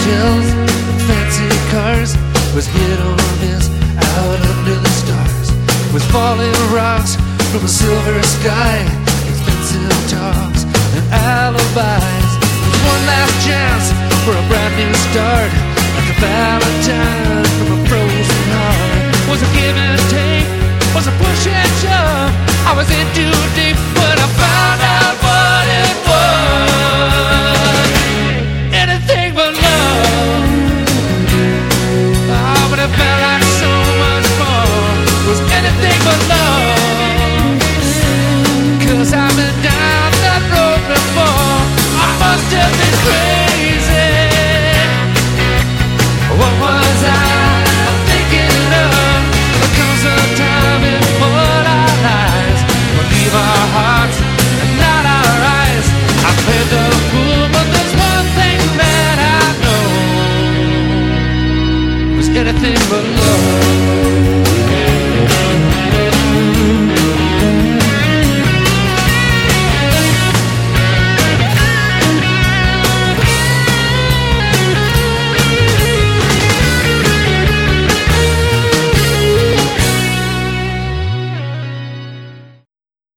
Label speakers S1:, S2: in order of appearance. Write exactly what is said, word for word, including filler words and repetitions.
S1: hotels and fancy cars, was hit or miss out under the stars, with falling rocks from a silver sky, expensive talks and alibis. With one last chance for a brand new start, like a valentine from a frozen heart. Was a give and take, was a push and shove, I was in too deep.